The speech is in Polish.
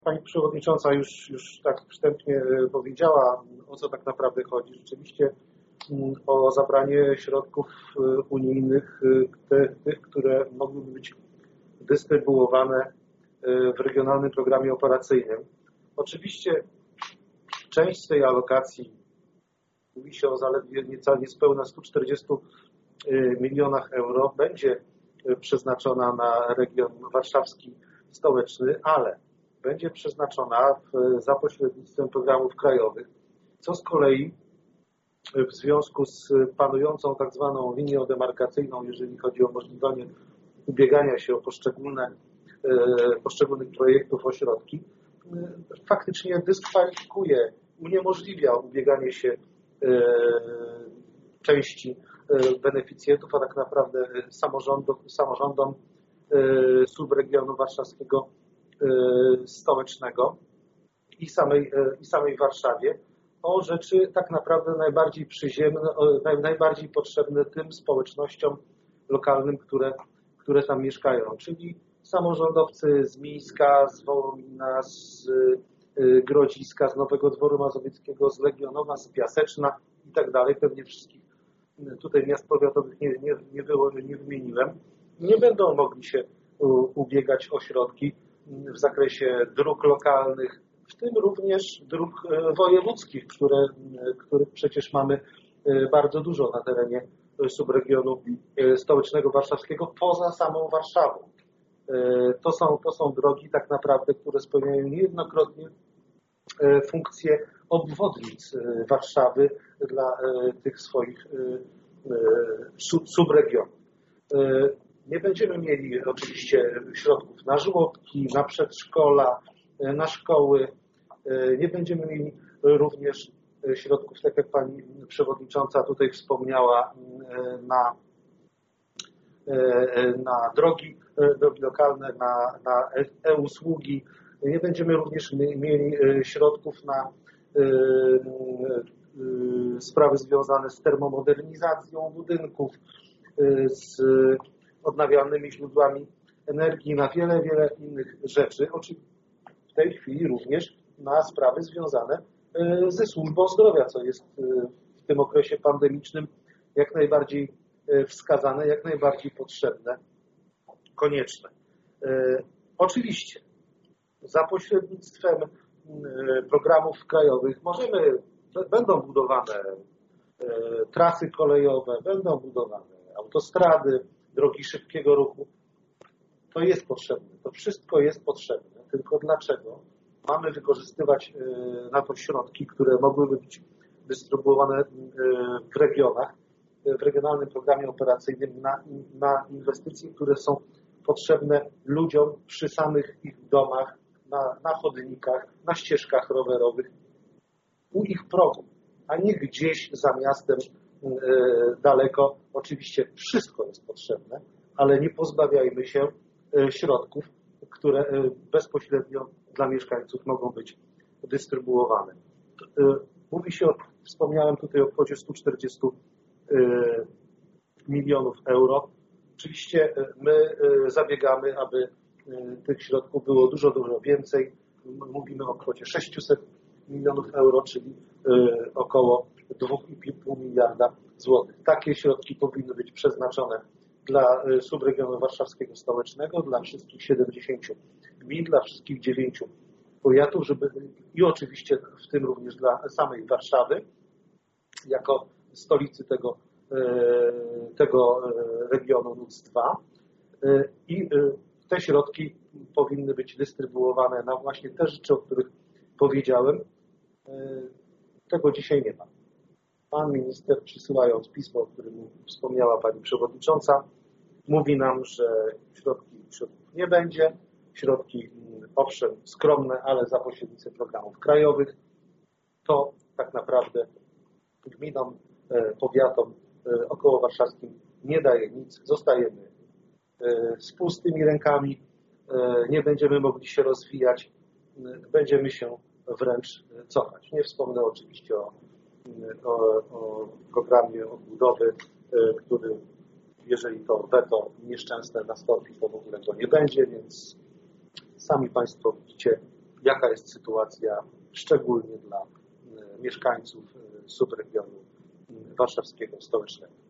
Pani Przewodnicząca już tak wstępnie powiedziała, o co tak naprawdę chodzi. Rzeczywiście o zabranie środków unijnych, tych, które mogłyby być dystrybuowane w regionalnym programie operacyjnym. Oczywiście część z tej alokacji, mówi się o zaledwie niespełna 140 milionach euro, będzie przeznaczona na region warszawski stołeczny, ale będzie przeznaczona za pośrednictwem programów krajowych, co z kolei w związku z panującą tak zwaną linią demarkacyjną, jeżeli chodzi o możliwość ubiegania się o poszczególnych projektów o środki, faktycznie dyskwalifikuje, uniemożliwia ubieganie się części beneficjentów, a tak naprawdę samorządom subregionu warszawskiego stołecznego i samej Warszawie o rzeczy tak naprawdę najbardziej przyziemne, najbardziej potrzebne tym społecznościom lokalnym, które tam mieszkają, czyli samorządowcy z Mińska, z Wołomina, z Grodziska, z Nowego Dworu Mazowieckiego, z Legionowa, z Piaseczna i tak dalej. Pewnie wszystkich tutaj miast powiatowych nie wymieniłem. Nie będą mogli się ubiegać o środki w zakresie dróg lokalnych, w tym również dróg wojewódzkich, których przecież mamy bardzo dużo na terenie subregionu stołecznego warszawskiego, poza samą Warszawą. To są drogi tak naprawdę, które spełniają niejednokrotnie funkcje obwodnic Warszawy dla tych swoich subregionów. Nie będziemy mieli oczywiście środków na żłobki, na przedszkola, na szkoły. Nie będziemy mieli również środków, tak jak Pani Przewodnicząca tutaj wspomniała, na drogi lokalne, na e-usługi. Nie będziemy również mieli środków na sprawy związane z termomodernizacją budynków, z odnawialnymi źródłami energii, na wiele innych rzeczy. Oczywiście w tej chwili również na sprawy związane ze służbą zdrowia, co jest w tym okresie pandemicznym jak najbardziej wskazane, jak najbardziej potrzebne, konieczne. Oczywiście za pośrednictwem programów krajowych będą budowane trasy kolejowe, będą budowane autostrady, drogi szybkiego ruchu. To jest potrzebne, to wszystko jest potrzebne, tylko dlaczego mamy wykorzystywać na to środki, które mogłyby być dystrybuowane w regionach, w regionalnym programie operacyjnym na inwestycje, które są potrzebne ludziom przy samych ich domach, na chodnikach, na ścieżkach rowerowych, u ich progu, a nie gdzieś za miastem daleko. Oczywiście wszystko jest potrzebne, ale nie pozbawiajmy się środków, które bezpośrednio dla mieszkańców mogą być dystrybuowane. Mówi się, wspomniałem tutaj o kwocie 140 milionów euro. Oczywiście my zabiegamy, aby tych środków było dużo więcej. Mówimy o kwocie 600 milionów euro, czyli około 2,5 miliarda złotych. Takie środki powinny być przeznaczone dla subregionu warszawskiego stołecznego, dla wszystkich 70 gmin, dla wszystkich 9 powiatów, i oczywiście w tym również dla samej Warszawy, jako stolicy tego regionu NUTS 2. I te środki powinny być dystrybuowane na właśnie te rzeczy, o których powiedziałem. Tego dzisiaj nie ma. Pan minister, przysyłając pismo, o którym wspomniała Pani Przewodnicząca, mówi nam, że środków nie będzie. Środki, owszem, skromne, ale za pośrednictwem programów krajowych. To tak naprawdę gminom, powiatom okołowarszawskim nie daje nic. Zostajemy z pustymi rękami, nie będziemy mogli się rozwijać, będziemy się wręcz cofać. Nie wspomnę oczywiście o programie odbudowy, który, jeżeli to weto nieszczęsne nastąpi, to w ogóle go nie będzie, więc sami Państwo widzicie, jaka jest sytuacja szczególnie dla mieszkańców subregionu warszawskiego stołecznego.